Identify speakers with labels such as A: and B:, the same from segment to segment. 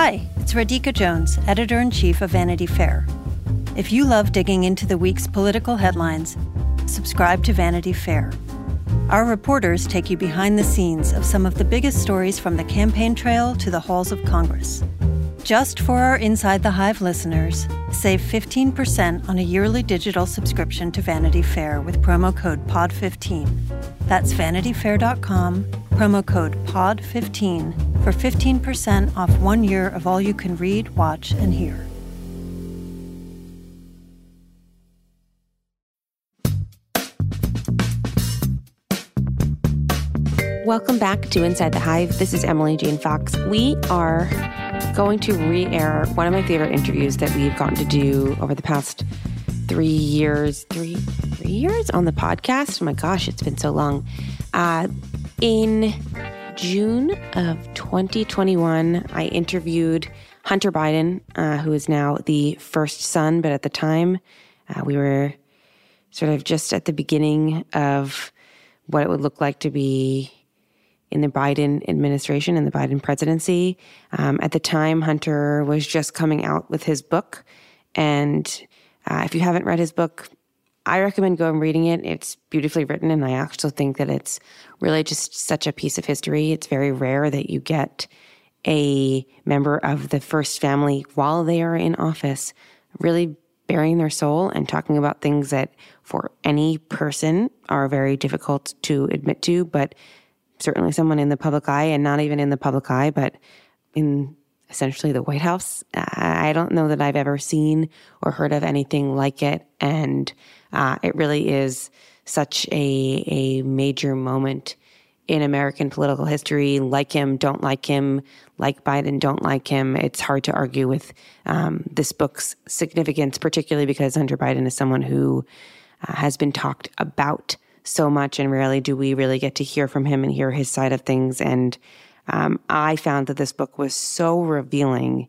A: Hi, it's Radhika Jones, Editor-in-Chief of Vanity Fair. If you love digging into the week's political headlines, subscribe to Vanity Fair. Our reporters take you behind the scenes of some of the biggest stories from the campaign trail to the halls of Congress. Just for our Inside the Hive listeners, save 15% on a yearly digital subscription to Vanity Fair with promo code POD15. That's vanityfair.com, promo code POD15 for 15% off 1 year of all you can read, watch, and hear.
B: Welcome back to Inside the Hive. This is Emily Jane Fox. We are going to re-air one of my favorite interviews that we've gotten to do over the past 3 years. Three years on the podcast? Oh my gosh, it's been so long. In June of 2021, I interviewed Hunter Biden, who is now the first son, but at the time, we were sort of just at the beginning of what it would look like to be in the Biden administration and the Biden presidency. At the time, Hunter was just coming out with his book. And if you haven't read his book, I recommend going reading it. It's beautifully written, and I actually think that it's really just such a piece of history. It's very rare that you get a member of the first family while they are in office really bearing their soul and talking about things that for any person are very difficult to admit to, but certainly someone in the public eye, and not even in the public eye, but in essentially the White House. I don't know that I've ever seen or heard of anything like it. And it really is such a major moment in American political history. Like him, don't like him, like Biden, don't like him. It's hard to argue with this book's significance, particularly because Hunter Biden is someone who has been talked about so much, and rarely do we really get to hear from him and hear his side of things. And I found that this book was so revealing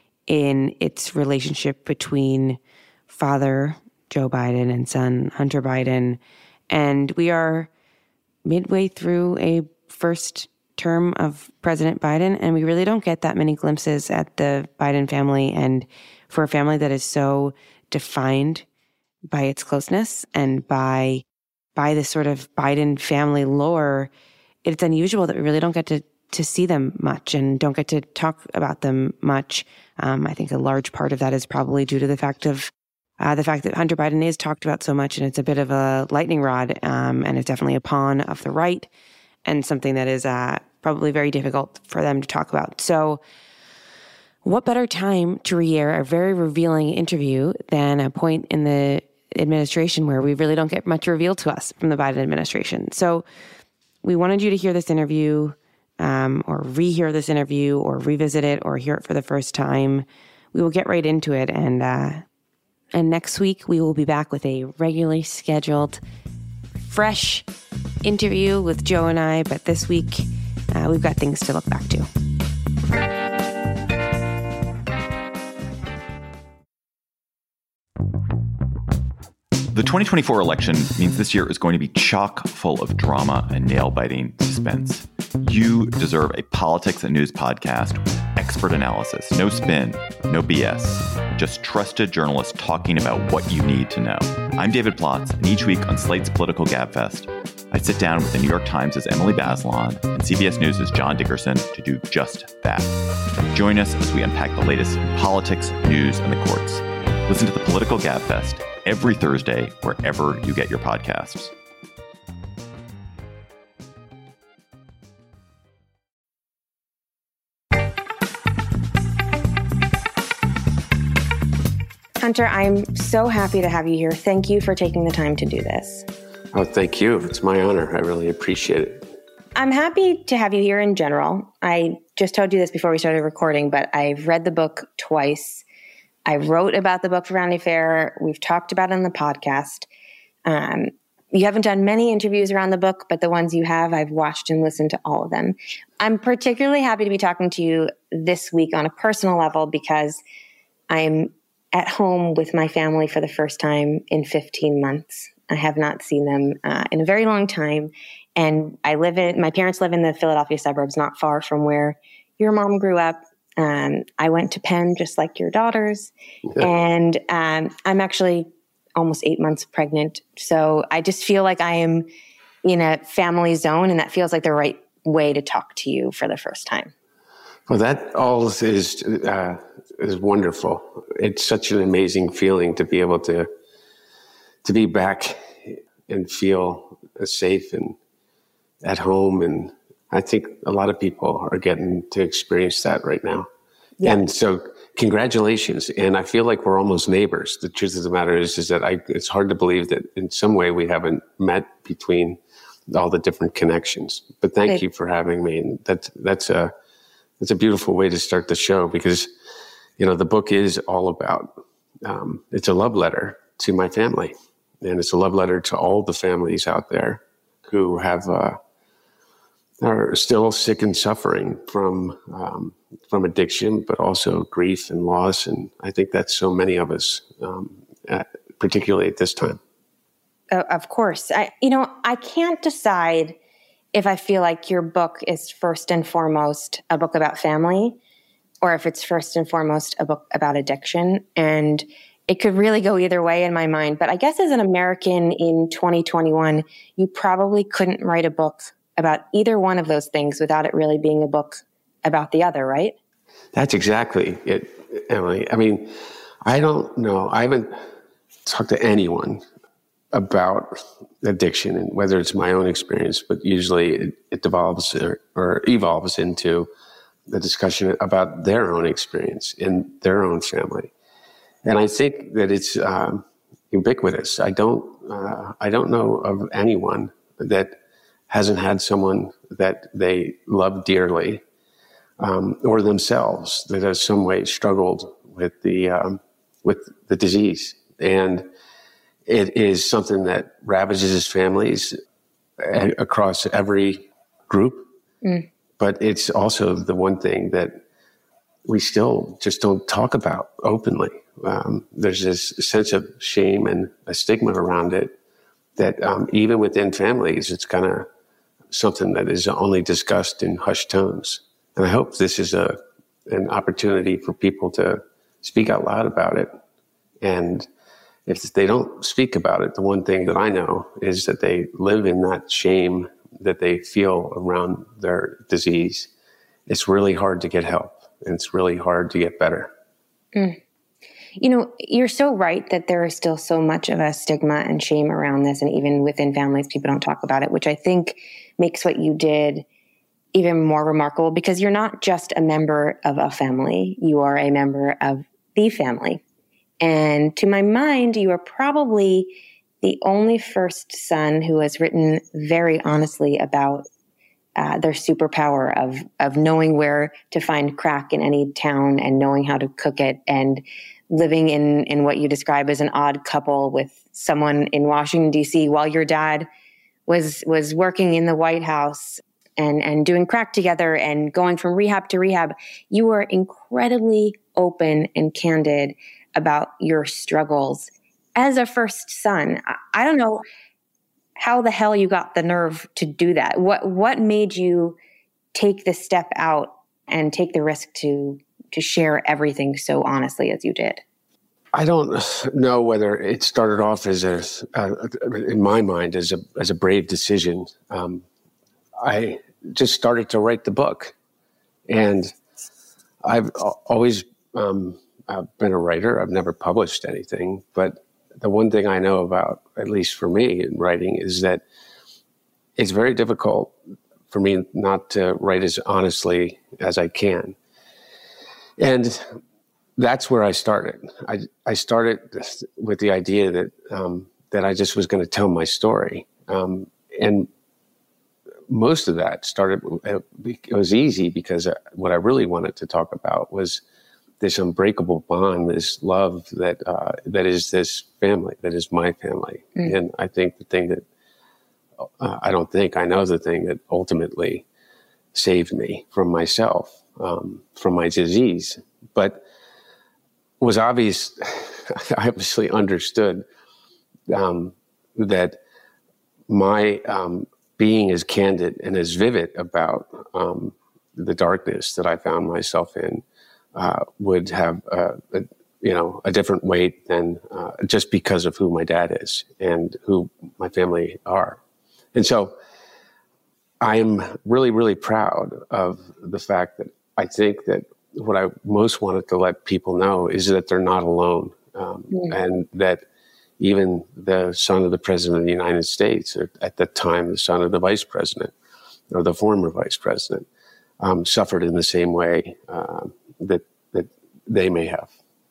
B: in its relationship between father Joe Biden and son Hunter Biden. And we are midway through a first term of President Biden, and we really don't get that many glimpses at the Biden family. And for a family that is so defined by its closeness and by this sort of Biden family lore, it's unusual that we really don't get to see them much and don't get to talk about them much. I think a large part of that is probably due to the fact that Hunter Biden is talked about so much, and it's a bit of a lightning rod, and it's definitely a pawn of the right, and something that is probably very difficult for them to talk about. So what better time to re-air a very revealing interview than a point in the administration where we really don't get much revealed to us from the Biden administration. So we wanted you to hear this interview, or rehear this interview, or revisit it, or hear it for the first time. We will get right into it. And next week we will be back with a regularly scheduled, fresh interview with Joe and I. But this week we've got things to look back to.
C: The 2024 election means this year is going to be chock full of drama and nail-biting suspense. You deserve a politics and news podcast with expert analysis, no spin, no BS, just trusted journalists talking about what you need to know. I'm David Plotz, and each week on Slate's Political Gabfest, I sit down with the New York Times' Emily Bazelon and CBS News' John Dickerson to do just that. Join us as we unpack the latest in politics, news, and the courts. Listen to the Political Gabfest every Thursday, wherever you get your podcasts.
B: Hunter, I'm so happy to have you here. Thank you for taking the time to do this.
D: Oh, thank you. It's my honor. I really appreciate it.
B: I'm happy to have you here in general. I just told you this before we started recording, but I've read the book twice. I wrote about the book for Vanity Fair. We've talked about it on the podcast. You haven't done many interviews around the book, but the ones you have, I've watched and listened to all of them. I'm particularly happy to be talking to you this week on a personal level because I'm at home with my family for the first time in 15 months. I have not seen them in a very long time. And my parents live in the Philadelphia suburbs, not far from where your mom grew up. I went to Penn just like your daughters. And I'm actually almost 8 months pregnant. So I just feel like I am in a family zone, and that feels like the right way to talk to you for the first time.
D: Well, that all is wonderful. It's such an amazing feeling to be able to be back and feel safe and at home. And I think a lot of people are getting to experience that right now. Yeah. And so congratulations. And I feel like we're almost neighbors. The truth of the matter is that it's hard to believe that in some way we haven't met between all the different connections. But thank you for having me. And that's a beautiful way to start the show, because, the book is all about, it's a love letter to my family. And it's a love letter to all the families out there who are still sick and suffering from addiction, but also grief and loss. And I think that's so many of us, particularly at this time.
B: Of course. I can't decide if I feel like your book is first and foremost a book about family, or if it's first and foremost a book about addiction. And it could really go either way in my mind. But I guess as an American in 2021, you probably couldn't write a book about either one of those things without it really being a book about the other, right?
D: That's exactly it, Emily. I mean, I don't know. I haven't talked to anyone about addiction, and whether it's my own experience, but usually it devolves or evolves into the discussion about their own experience in their own family. And I think that it's ubiquitous. I don't know of anyone that hasn't had someone that they love dearly, or themselves that has some way struggled with the disease. And it is something that ravages families across every group. But it's also the one thing that we still just don't talk about openly. There's this sense of shame and a stigma around it that even within families, it's kind of something that is only discussed in hushed tones. And I hope this is an opportunity for people to speak out loud about it. And if they don't speak about it, the one thing that I know is that they live in that shame that they feel around their disease. It's really hard to get help, and it's really hard to get better.
B: You're so right that there is still so much of a stigma and shame around this. And even within families, people don't talk about it, which I think makes what you did even more remarkable, because you're not just a member of a family. You are a member of the family. And to my mind, you are probably the only first son who has written very honestly about their superpower of knowing where to find crack in any town and knowing how to cook it, and living in what you describe as an odd couple with someone in Washington, D.C. while your dad was working in the White House and doing crack together and going from rehab to rehab. You were incredibly open and candid about your struggles as a first son. I don't know how the hell you got the nerve to do that. What made you take the step out and take the risk to share everything so honestly as you did?
D: I don't know whether it started off as in my mind, as a brave decision. I just started to write the book, and I've always I've been a writer. I've never published anything, but the one thing I know about, at least for me in writing, is that it's very difficult for me not to write as honestly as I can. And that's where I started. I started with the idea that I just was going to tell my story. And most of that it was easy, because what I really wanted to talk about was this unbreakable bond, this love that is this family, that is my family. And I think the thing that, I know the thing that ultimately saved me from myself, from my disease, but was obvious. I obviously understood that my being as candid and as vivid about the darkness that I found myself in would have a different weight than just because of who my dad is and who my family are. And so I am really, really proud of the fact that I think that what I most wanted to let people know is that they're not alone, and that even the son of the President of the United States, or at the time the son of the Vice President, or the former Vice President, suffered in the same way that they may have.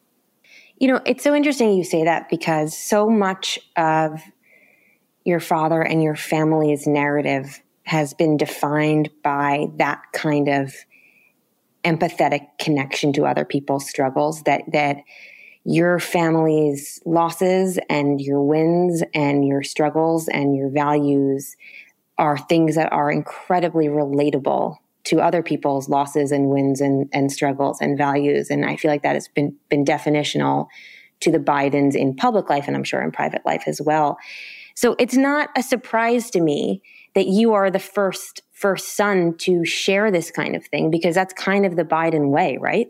B: It's so interesting you say that, because so much of your father and your family's narrative has been defined by that kind of empathetic connection to other people's struggles, that your family's losses and your wins and your struggles and your values are things that are incredibly relatable to other people's losses and wins and struggles and values. And I feel like that has been definitional to the Bidens in public life, and I'm sure in private life as well. So it's not a surprise to me that you are the first son to share this kind of thing, because that's kind of the Biden way, right?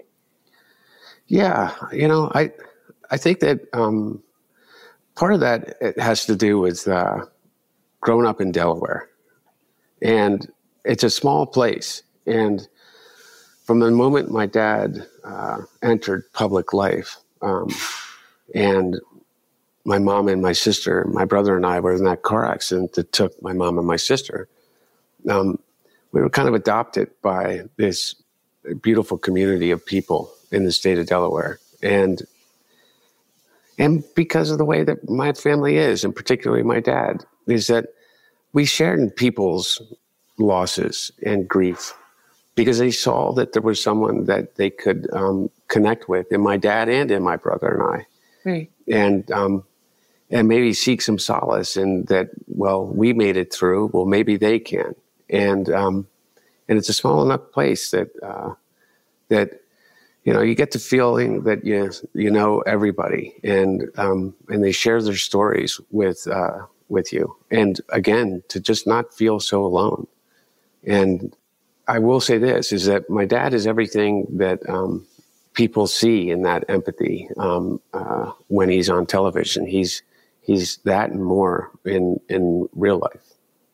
D: Yeah. I think that part of that it has to do with growing up in Delaware. And it's a small place. And from the moment my dad entered public life, and my mom and my sister, my brother and I were in that car accident that took my mom and my sister, we were kind of adopted by this beautiful community of people in the state of Delaware. And because of the way that my family is, and particularly my dad, is that we shared in people's losses and grief because they saw that there was someone that they could connect with, in my dad and in my brother and I. Right. And maybe seek some solace in that, well, we made it through, well, maybe they can. And it's a small enough place that you get the feeling that you know everybody, and they share their stories with you. And again, to just not feel so alone. And I will say this, is that my dad is everything that people see in that empathy when he's on television. He's that and more in real life.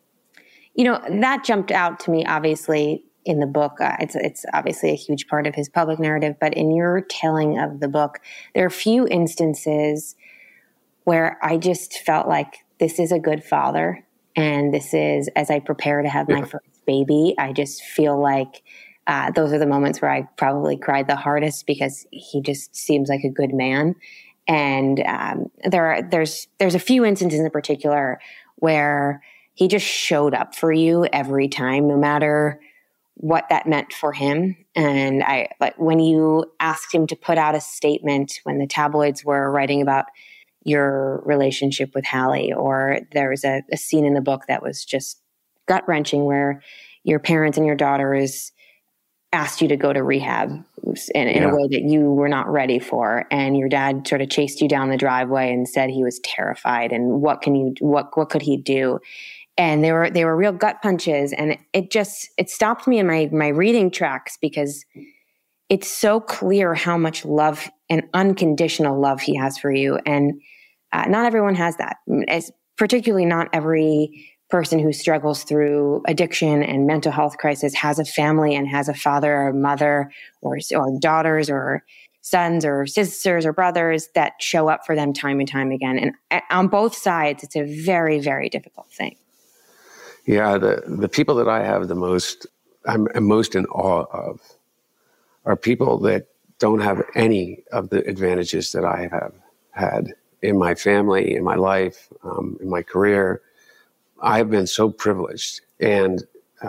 B: That jumped out to me, obviously, in the book. It's obviously a huge part of his public narrative, but in your telling of the book, there are a few instances where I just felt like this is a good father. And this is, as I prepare to have my first baby, I just feel like those are the moments where I probably cried the hardest, because he just seems like a good man. And there's a few instances in particular where he just showed up for you every time, no matter what that meant for him. And when you asked him to put out a statement when the tabloids were writing about your relationship with Hallie, or there was a scene in the book that was just gut-wrenching, where your parents and your daughters asked you to go to rehab in a way that you were not ready for. And your dad sort of chased you down the driveway and said he was terrified, and what could he do? And they were real gut punches. And it stopped me in my reading tracks, because it's so clear how much love and unconditional love he has for you. And not everyone has that, particularly not every person who struggles through addiction and mental health crisis has a family and has a father or mother or daughters or sons or sisters or brothers that show up for them time and time again. And on both sides, it's a very, very difficult thing.
D: Yeah, the people that I have I'm most in awe of are people that don't have any of the advantages that I have had in my family, in my life, in my career. I've been so privileged, and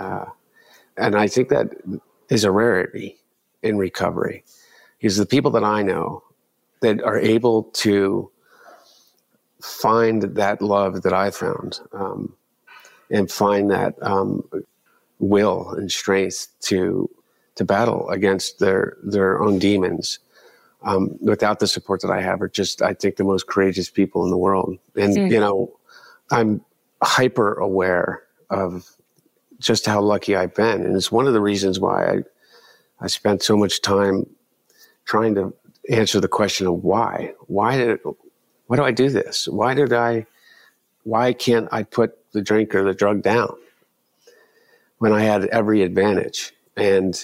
D: I think that is a rarity in recovery, because the people that I know that are able to find that love that I found, and find that will and strength to battle against their own demons, without the support that I have, are just, I think, the most courageous people in the world. And I'm hyper aware of just how lucky I've been. And it's one of the reasons why I spent so much time trying to answer the question of why. Why do I do this? Why can't I put the drink or the drug down when I had every advantage? And,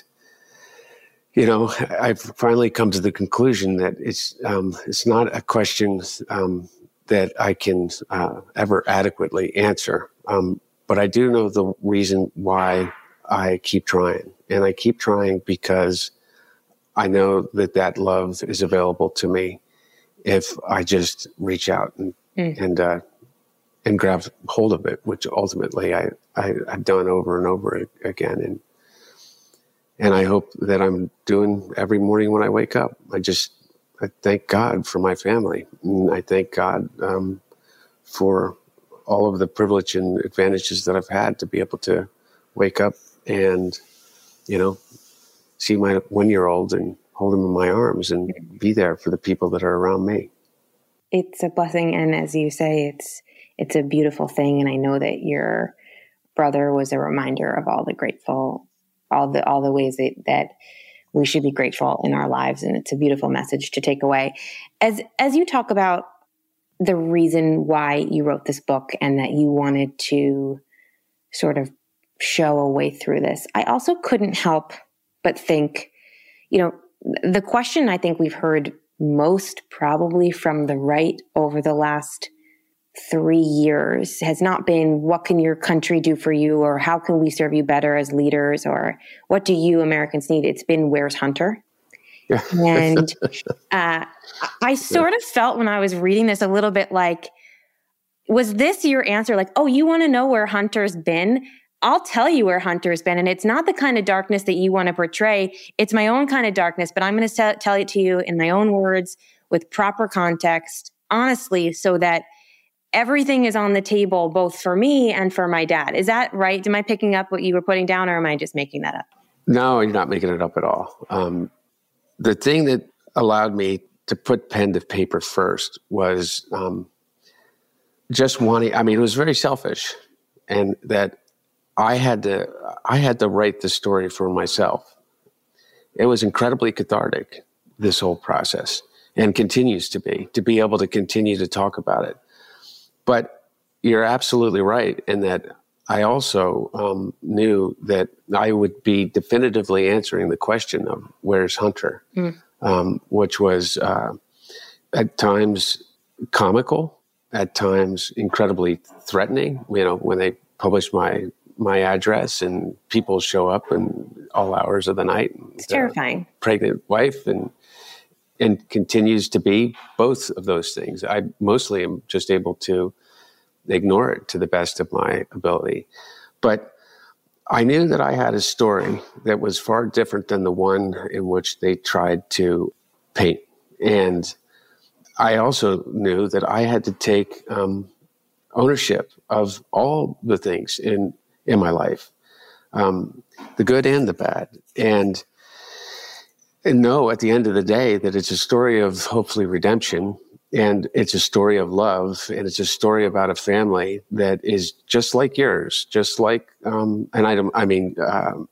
D: I've finally come to the conclusion that it's not a question that I can ever adequately answer. But I do know the reason why I keep trying. And I keep trying because I know that love is available to me if I just reach out and grab hold of it, which ultimately I've done over and over again. And I hope that I'm doing every morning when I wake up. I thank God for my family. And I thank God for all of the privilege and advantages that I've had to be able to wake up and, see my 1-year-old and hold him in my arms and be there for the people that are around me.
B: It's a blessing. And as you say, it's a beautiful thing. And I know that your brother was a reminder of all the ways that we should be grateful in our lives. And it's a beautiful message to take away. As you talk about the reason why you wrote this book and that you wanted to sort of show a way through this, I also couldn't help but think, the question I think we've heard most probably from the right over the last 3 years has not been, what can your country do for you? Or how can we serve you better as leaders? Or what do you Americans need? It's been, where's Hunter? Yeah. And I sort of felt when I was reading this a little bit like, was this your answer? Like, oh, you want to know where Hunter's been? I'll tell you where Hunter's been. And it's not the kind of darkness that you want to portray. It's my own kind of darkness, but I'm going to tell it to you in my own words with proper context, honestly, so that everything is on the table, both for me and for my dad. Is that right? Am I picking up what you were putting down, or am I just making that up? No,
D: you're not making it up at all. The thing that allowed me to put pen to paper first was just wanting, it was very selfish, and that I had to write the story for myself. It was incredibly cathartic, this whole process, and continues to be able to continue to talk about it. But you're absolutely right in that I also knew that I would be definitively answering the question of where's Hunter, which was at times comical, at times incredibly threatening. When they published my address and people show up in all hours of the night.
B: It's terrifying.
D: Pregnant wife and continues to be both of those things. I mostly am just able to ignore it to the best of my ability. But I knew that I had a story that was far different than the one in which they tried to paint. And I also knew that I had to take ownership of all the things in my life, the good and the bad. And know at the end of the day that it's a story of hopefully redemption, and it's a story of love, and it's a story about a family that is just like yours, just like, the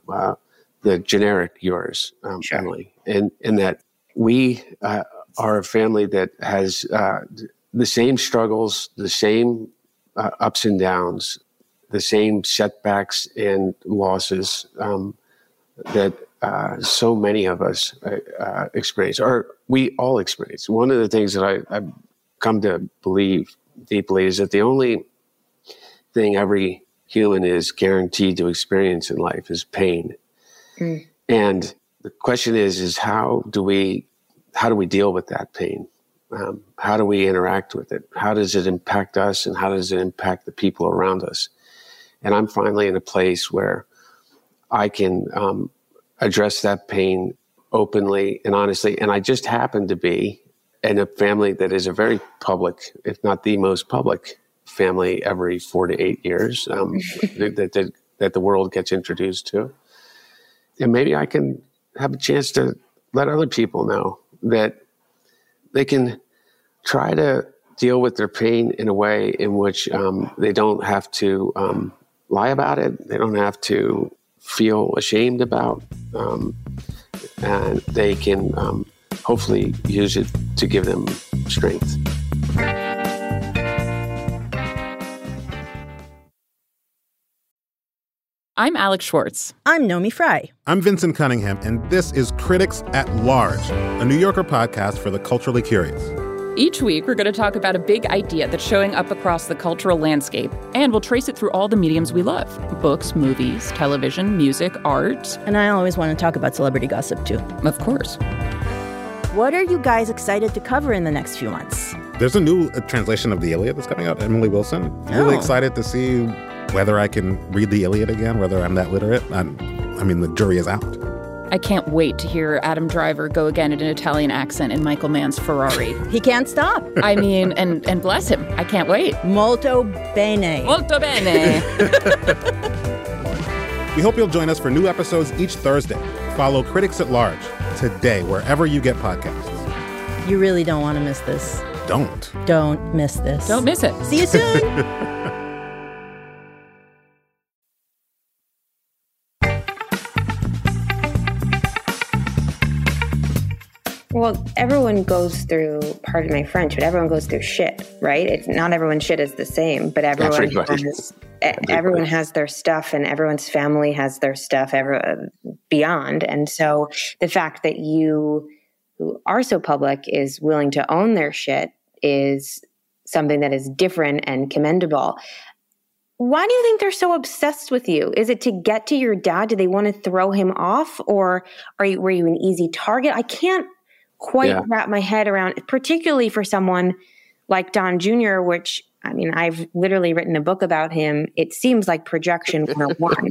D: generic yours, sure. Emily, and that we are a family that has the same struggles, the same ups and downs, the same setbacks and losses that so many of us experience, or we all experience. One of the things that I've come to believe deeply is that the only thing every human is guaranteed to experience in life is pain. Mm. And the question is how do we deal with that pain? How do we interact with it? How does it impact us, and how does it impact the people around us? And I'm finally in a place where I can address that pain openly and honestly. And I just happen to be in a family that is a very public, if not the most public family every 4 to 8 years that the world gets introduced to. And maybe I can have a chance to let other people know that they can try to deal with their pain in a way in which they don't have to lie about it. They don't have to feel ashamed about, and they can hopefully use it to give them strength.
E: I'm Alex Schwartz.
F: I'm Nomi Fry.
G: I'm Vincent Cunningham, and this is Critics at Large, a New Yorker podcast for the culturally curious.
E: Each week, we're going to talk about a big idea that's showing up across the cultural landscape, and we'll trace it through all the mediums we love: books, movies, television, music, art.
F: And I always want to talk about celebrity gossip, too.
E: Of course.
F: What are you guys excited to cover in the next few months?
G: There's a new translation of the Iliad that's coming out, Emily Wilson. Really excited to see whether I can read the Iliad again, whether I'm that literate. I mean, the jury is out.
E: I can't wait to hear Adam Driver go again in an Italian accent in Michael Mann's Ferrari.
F: He can't stop.
E: I mean, and bless him. I can't wait.
F: Molto bene.
E: Molto bene.
G: We hope you'll join us for new episodes each Thursday. Follow Critics at Large today, wherever you get podcasts.
F: You really don't want to miss this.
G: Don't
F: miss this.
E: Don't miss it.
F: See you soon.
B: Well, everyone goes through, pardon my French, but everyone goes through shit, right? It's not everyone's shit is the same, but everyone has their stuff, and everyone's family has their stuff beyond. And so the fact that you, who are so public, is willing to own their shit is something that is different and commendable. Why do you think they're so obsessed with you? Is it to get to your dad? Do they want to throw him off, or were you an easy target? I can't quite wrap my head around, particularly for someone like Don Jr., which, I mean, I've literally written a book about him. It seems like projection 101.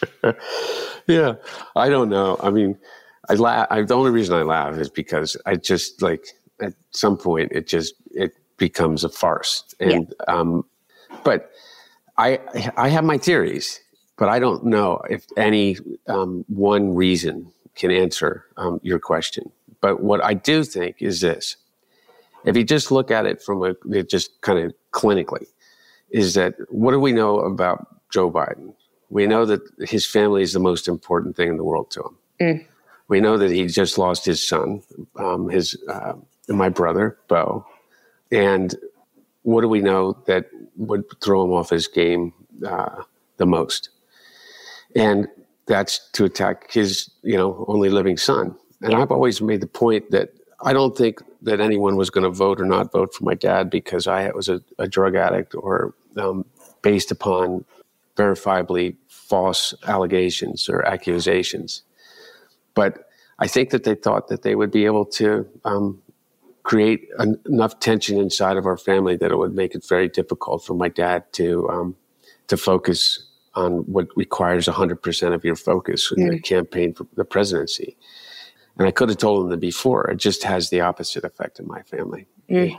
D: Yeah, I don't know. I mean, I laugh. The only reason I laugh is because I just, like, at some point it becomes a farce. And but I have my theories, but I don't know if any one reason can answer your question. But what I do think is this: if you just look at it from just kind of clinically, is that what do we know about Joe Biden? We know that his family is the most important thing in the world to him. We know that he just lost his son, my brother, Beau. And what do we know that would throw him off his game the most? And that's to attack his, only living son. And I've always made the point that I don't think that anyone was going to vote or not vote for my dad because I was a drug addict or based upon verifiably false allegations or accusations. But I think that they thought that they would be able to create enough tension inside of our family that it would make it very difficult for my dad to focus on what requires 100% of your focus in the campaign for the presidency. And I could have told him that before. It just has the opposite effect in my family.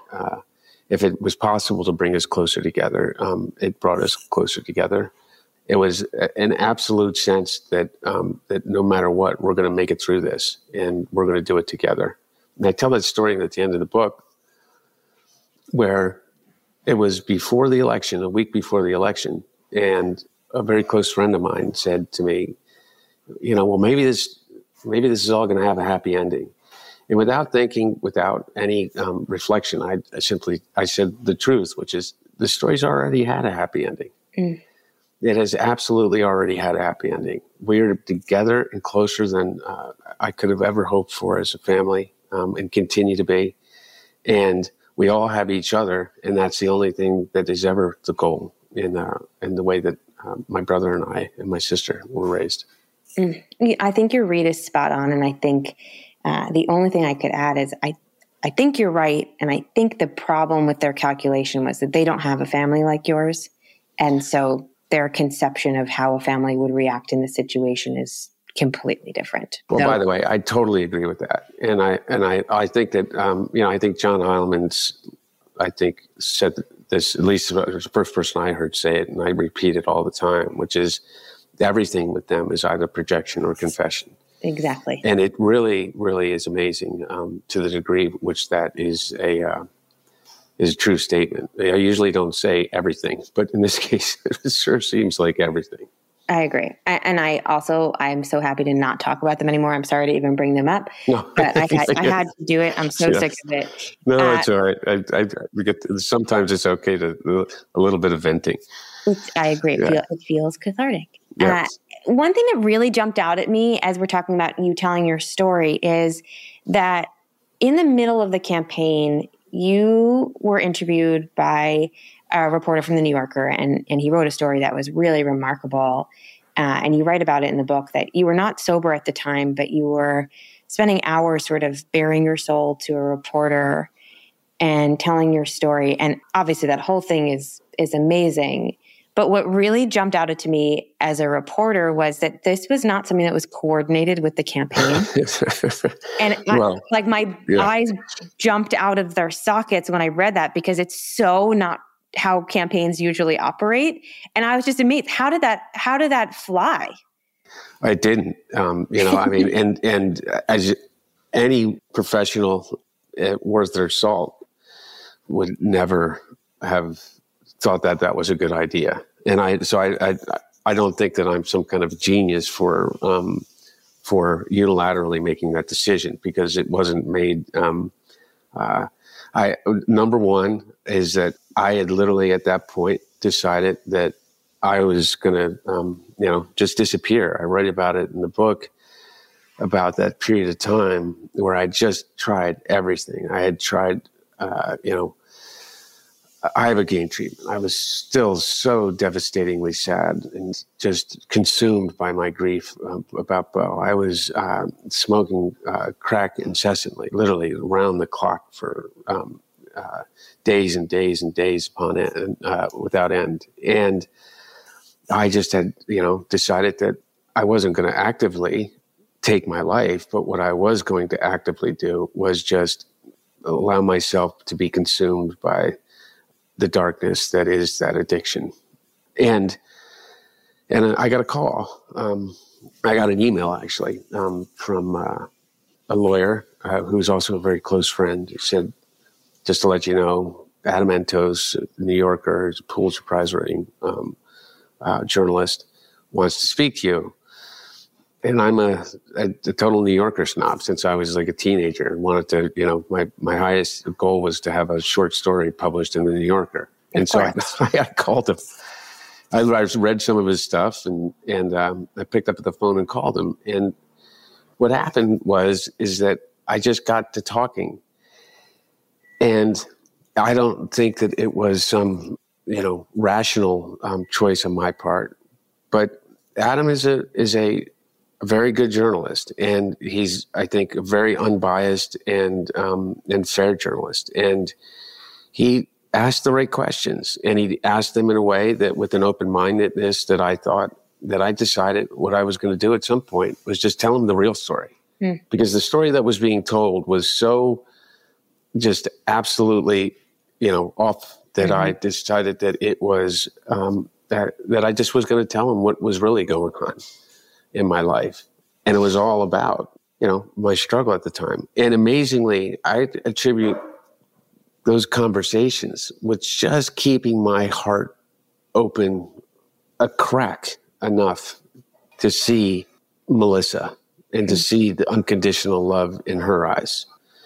D: If it was possible to bring us closer together, it brought us closer together. It was an absolute sense that that no matter what, we're going to make it through this, and we're going to do it together. And I tell that story at the end of the book, where it was before the election, a week before the election, and a very close friend of mine said to me, well, maybe this is all going to have a happy ending. And without thinking, without any reflection, I said the truth, which is the story's already had a happy ending. It has absolutely already had a happy ending. We're together and closer than I could have ever hoped for as a family, and continue to be. And we all have each other, and that's the only thing that is ever the goal in the way that my brother and I and my sister were raised.
B: I think your read is spot on, and I think the only thing I could add is I think you're right, and I think the problem with their calculation was that they don't have a family like yours, and so their conception of how a family would react in this situation is completely different.
D: Well, by the way, I totally agree with that, and I think that I think John Heilemann, said this, at least the first person I heard say it, and I repeat it all the time, which is everything with them is either projection or confession.
B: Exactly.
D: And it really, really is amazing to the degree which that is is a true statement. I usually don't say everything, but in this case, it sure seems like everything.
B: I agree. And I'm so happy to not talk about them anymore. I'm sorry to even bring them up, but I had to do it. I'm so sick of it.
D: No, it's all right. Sometimes it's okay to a little bit of venting.
B: I agree. It feels cathartic.
D: Yes.
B: One thing that really jumped out at me as we're talking about you telling your story is that in the middle of the campaign, you were interviewed by a reporter from the New Yorker, and he wrote a story that was really remarkable. And you write about it in the book that you were not sober at the time, but you were spending hours sort of bearing your soul to a reporter and telling your story. And obviously that whole thing is amazing. But what really jumped out to me as a reporter was that this was not something that was coordinated with the campaign. And my eyes jumped out of their sockets when I read that, because it's so not how campaigns usually operate. And I was just amazed. How did that fly?
D: I didn't, I mean, and as any professional worth their salt would never have thought that was a good idea. And I don't think that I'm some kind of genius for unilaterally making that decision, because it wasn't made. Number one is that I had literally at that point decided that I was going to, just disappear. I write about it in the book, about that period of time where I just tried everything. I had tried, ibogaine treatment. I was still so devastatingly sad and just consumed by my grief about Beau. I was smoking crack incessantly, literally around the clock for days and days and days upon end, without end. And I just had, decided that I wasn't going to actively take my life, but what I was going to actively do was just allow myself to be consumed by the darkness that is that addiction. And I got a call. I got an email, actually, from a lawyer who's also a very close friend. He said, just to let you know, Adam Entos, New Yorker, is a Pulitzer Prize-winning journalist, wants to speak to you. And I'm a total New Yorker snob since I was like a teenager, and wanted to, my highest goal was to have a short story published in the New Yorker. And so I called him. I read some of his stuff, and I picked up the phone and called him. And what happened is that I just got to talking. And I don't think that it was some, rational choice on my part. But Adam is a very good journalist, and he's, I think, a very unbiased and fair journalist. And he asked the right questions, and he asked them in a way that, with an open-mindedness, that I thought, that I decided what I was going to do at some point was just tell him the real story. Because the story that was being told was so just absolutely, off, that I decided that it was, that I just was going to tell him what was really going on in my life. And it was all about, my struggle at the time. And amazingly, I attribute those conversations with just keeping my heart open a crack enough to see Melissa and to see the unconditional love in her eyes.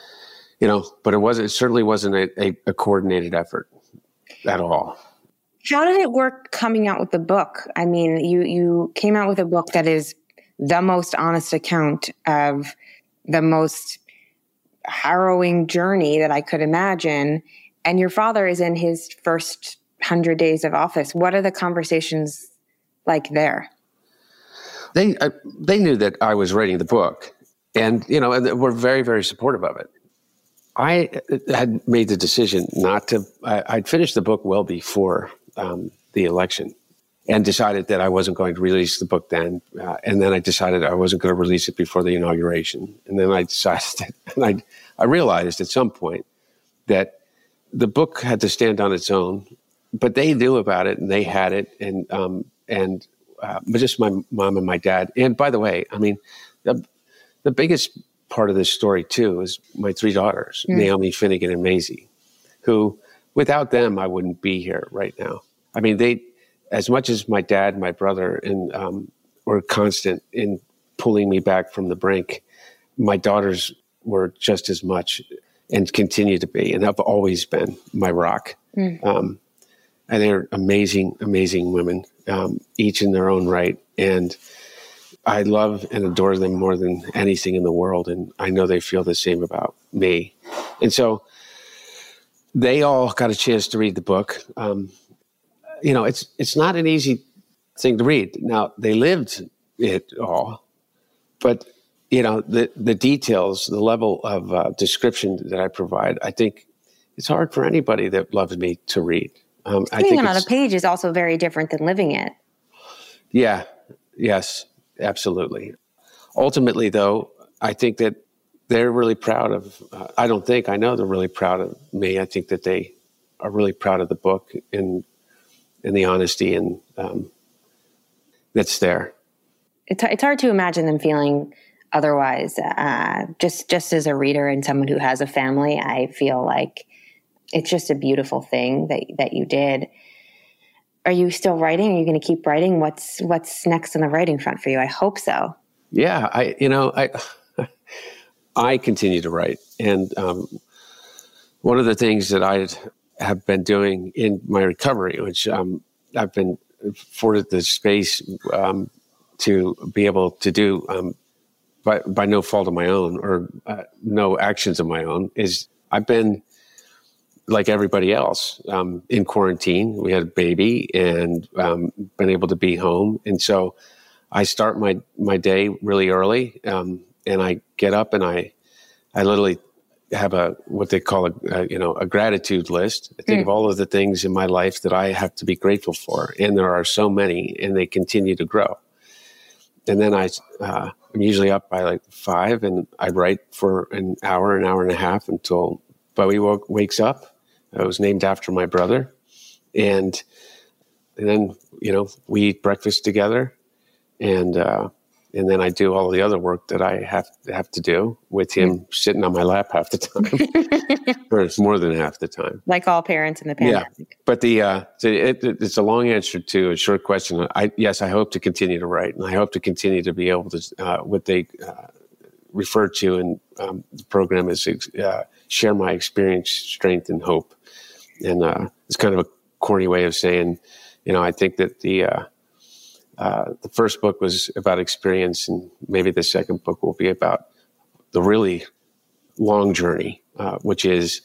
D: But it certainly wasn't a coordinated effort at all.
B: How did it work coming out with the book? I mean, you came out with a book that is the most honest account of the most harrowing journey that I could imagine. And your father is in his first 100 days of office. What are the conversations like there?
D: They knew that I was writing the book, and were very, very supportive of it. I had made the decision not to. I'd finished the book well before the election, and decided that I wasn't going to release the book then. And then I decided I wasn't going to release it before the inauguration. And then I decided, and I realized at some point that the book had to stand on its own. But they knew about it, and they had it, but just my mom and my dad. And by the way, I mean, the biggest part of this story too is my three daughters, Naomi, Finnegan, and Maisie, who without them, I wouldn't be here right now. I mean, they, as much as my dad, my brother, and were constant in pulling me back from the brink, my daughters were just as much and continue to be, and have always been my rock. And they're amazing, amazing women, each in their own right. And I love and adore them more than anything in the world. And I know they feel the same about me. And so they all got a chance to read the book. It's not an easy thing to read. Now, they lived it all, but the details, the level of description that I provide, I think it's hard for anybody that loves me to read.
B: Reading it on a page is also very different than living it.
D: Yeah. Yes, absolutely. Ultimately, though, I think that they're really proud of, I know they're really proud of me. I think that they are really proud of the book and the honesty and that's there.
B: It's hard to imagine them feeling otherwise. Just as a reader and someone who has a family, I feel like it's just a beautiful thing that you did. Are you still writing? Are you going to keep writing? What's next on the writing front for you? I hope so.
D: Yeah, I continue to write, and one of the things that I have been doing in my recovery, which I've been afforded the space to be able to do by no fault of my own or no actions of my own, is I've been like everybody else in quarantine. We had a baby and been able to be home, and so I start my day really early, and I get up and I literally have what they call a gratitude list. I think of all of the things in my life that I have to be grateful for, and there are so many, and they continue to grow. And then I'm usually up by like 5, and I write for an hour and a half until Bowie wakes up. I was named after my brother, and then we eat breakfast together, and then I do all the other work that I have to do with him sitting on my lap half the time, or it's more than half the time.
B: Like all parents in the pandemic.
D: Yeah, but it's a long answer to a short question. I hope to continue to write, and I hope to continue to be able to what they refer to in the program as share my experience, strength, and hope. And it's kind of a corny way of saying, I think that the first book was about experience, and maybe the second book will be about the really long journey, which is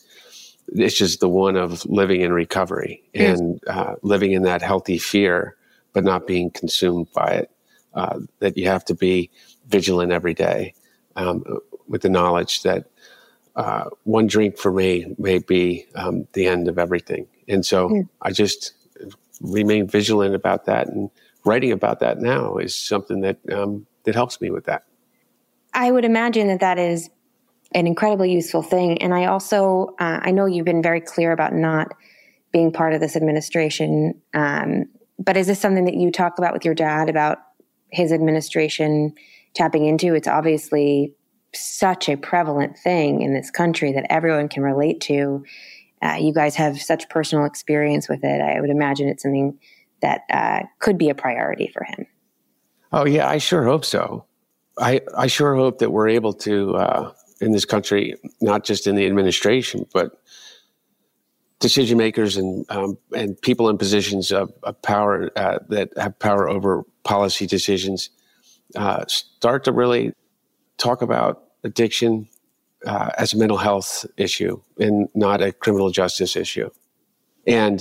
D: the one of living in recovery and living in that healthy fear, but not being consumed by it. That you have to be vigilant every day with the knowledge that one drink for me may be the end of everything. And so I just remain vigilant about that, and writing about that now is something that helps me with that.
B: I would imagine that is an incredibly useful thing. And I also, I know you've been very clear about not being part of this administration, but is this something that you talk about with your dad, about his administration tapping into? It's obviously such a prevalent thing in this country that everyone can relate to. You guys have such personal experience with it. I would imagine it's something that could be a priority for him.
D: Oh, yeah, I sure hope so. I sure hope that we're able to, in this country, not just in the administration, but decision makers and people in positions of power that have power over policy decisions, start to really talk about addiction as a mental health issue and not a criminal justice issue. And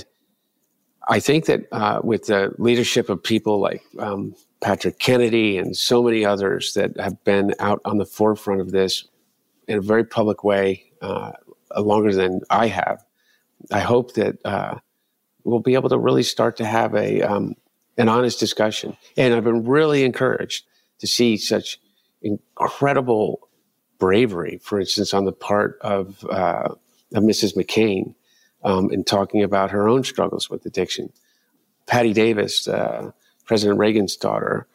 D: I think that with the leadership of people like Patrick Kennedy and so many others that have been out on the forefront of this in a very public way longer than I have, I hope that we'll be able to really start to have an honest discussion. And I've been really encouraged to see such incredible bravery, for instance, on the part of Mrs. McCain in talking about her own struggles with addiction. Patty Davis, President Reagan's daughter,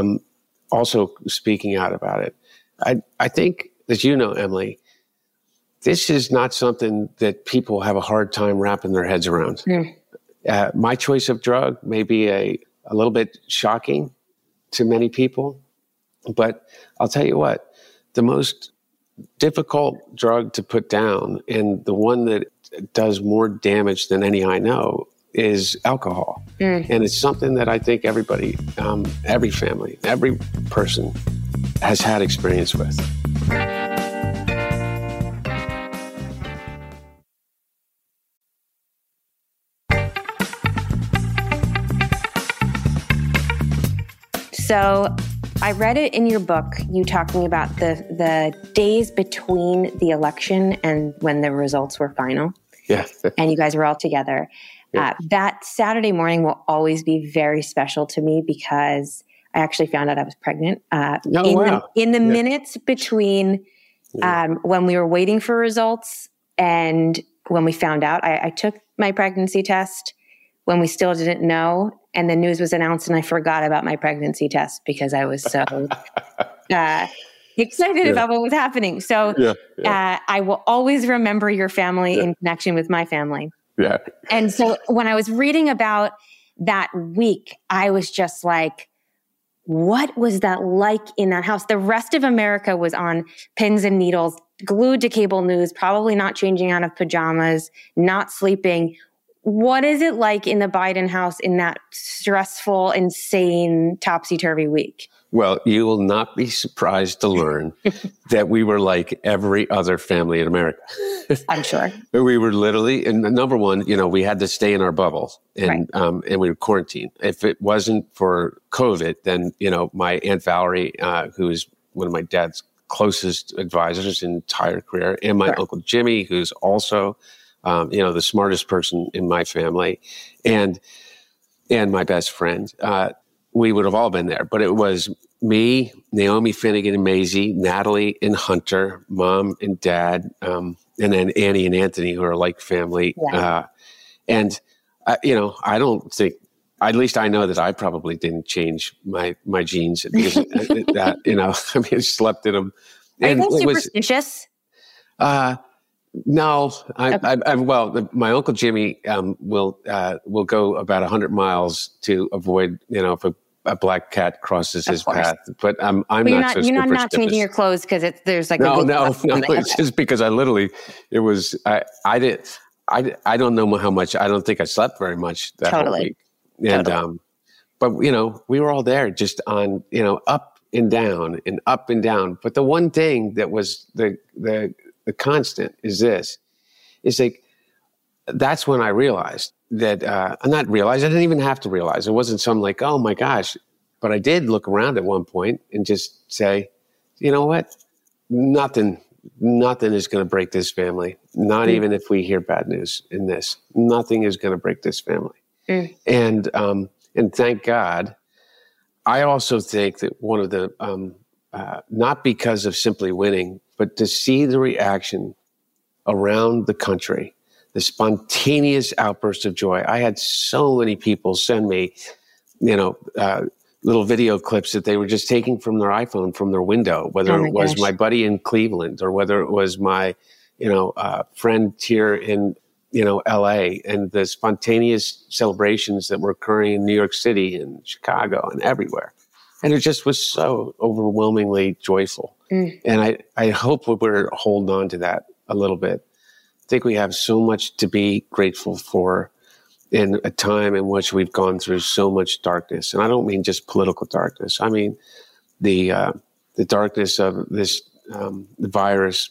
D: also speaking out about it. I think, as you know, Emily, this is not something that people have a hard time wrapping their heads around. My choice of drug may be a little bit shocking to many people, but I'll tell you what, the most difficult drug to put down and the one that does more damage than any I know is alcohol. And it's something that I think everybody, every family, every person has had experience with.
B: So I read it in your book, you talking about the days between the election and when the results were final.
D: Yeah.
B: And you guys were all together. Yeah. That Saturday morning will always be very special to me because I actually found out I was pregnant. In the minutes between when we were waiting for results and when we found out, I took my pregnancy test when we still didn't know. And the news was announced and I forgot about my pregnancy test because I was so excited about what was happening. So I will always remember your family in connection with my family.
D: Yeah.
B: And so when I was reading about that week, I was just like, what was that like in that house? The rest of America was on pins and needles, glued to cable news, probably not changing out of pajamas, not sleeping. What is it like in the Biden house in that stressful, insane, topsy-turvy week?
D: Well, you will not be surprised to learn that we were like every other family in America.
B: I'm sure.
D: We were literally, and number one, we had to stay in our bubble and we were quarantined. If it wasn't for COVID, then, my Aunt Valerie, who is one of my dad's closest advisors in entire career, and my Uncle Jimmy, who's also the smartest person in my family, and my best friend, we would have all been there. But it was me, Naomi Finnegan and Maisie, Natalie and Hunter, Mom and Dad, and then Annie and Anthony, who are like family. Yeah. I don't think, at least I know that I probably didn't change my genes because I slept in them.
B: Are you superstitious?
D: No, my Uncle Jimmy will go about 100 miles to avoid, if a black cat crosses his path. But I'm not so superstitious.
B: You're not changing your clothes because there's like
D: no. It's just because I don't know how much. I don't think I slept very much that whole week. And but we were all there, just on up and down and up and down. But the one thing that was the constant is like, that's when I realized that, I didn't even have to realize. It wasn't some like, oh my gosh, but I did look around at one point and just say, you know what? Nothing is going to break this family. Not even if we hear bad news in this, nothing is going to break this family. And thank God. I also think that one of the, not because of simply winning, but to see the reaction around the country, the spontaneous outburst of joy. I had so many people send me, little video clips that they were just taking from their iPhone from their window, whether it was my buddy in Cleveland or whether it was my, friend here in, LA, and the spontaneous celebrations that were occurring in New York City and Chicago and everywhere. And it just was so overwhelmingly joyful. And I hope we're holding on to that a little bit. I think we have so much to be grateful for in a time in which we've gone through so much darkness. And I don't mean just political darkness. I mean the darkness of this the virus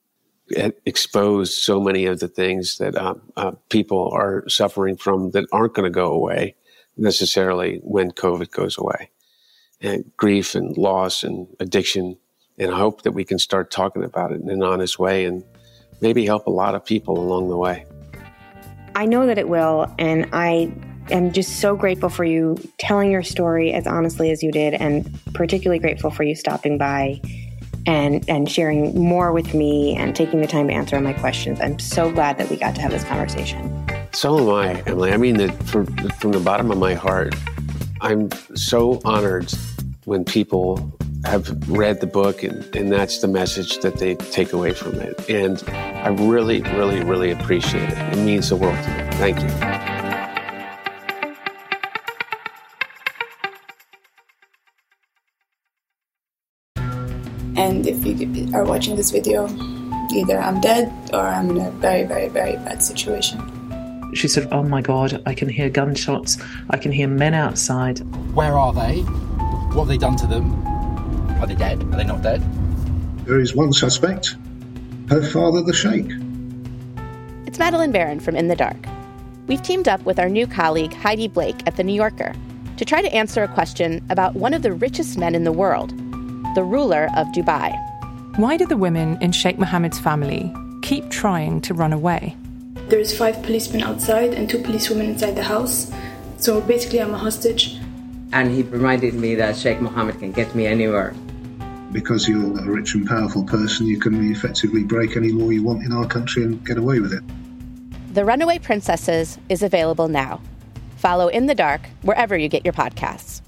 D: exposed so many of the things that people are suffering from that aren't going to go away necessarily when COVID goes away. And grief and loss and addiction. And I hope that we can start talking about it in an honest way and maybe help a lot of people along the way.
B: I know that it will. And I am just so grateful for you telling your story as honestly as you did, and particularly grateful for you stopping by and sharing more with me and taking the time to answer all my questions. I'm so glad that we got to have this conversation.
D: So am I, Emily. I mean, from the bottom of my heart, I'm so honored when people have read the book, and that's the message that they take away from it. And I really, really, really appreciate it. It means the world to me. Thank you.
H: And if you are watching this video, either I'm dead or I'm in a very, very, very bad situation.
I: She said, oh my God, I can hear gunshots. I can hear men outside.
J: Where are they? What have they done to them? Are they dead? Are they not dead?
K: There is one suspect, her father, the Sheikh.
L: It's Madeline Barron from In the Dark. We've teamed up with our new colleague, Heidi Blake, at The New Yorker, to try to answer a question about one of the richest men in the world, the ruler of Dubai.
M: Why do the women in Sheikh Mohammed's family keep trying to run away?
H: There's 5 policemen outside and 2 policewomen inside the house. So basically I'm a hostage.
N: And he reminded me that Sheikh Mohammed can get me anywhere.
K: Because you're a rich and powerful person, you can effectively break any law you want in our country and get away with it.
L: The Runaway Princesses is available now. Follow In the Dark wherever you get your podcasts.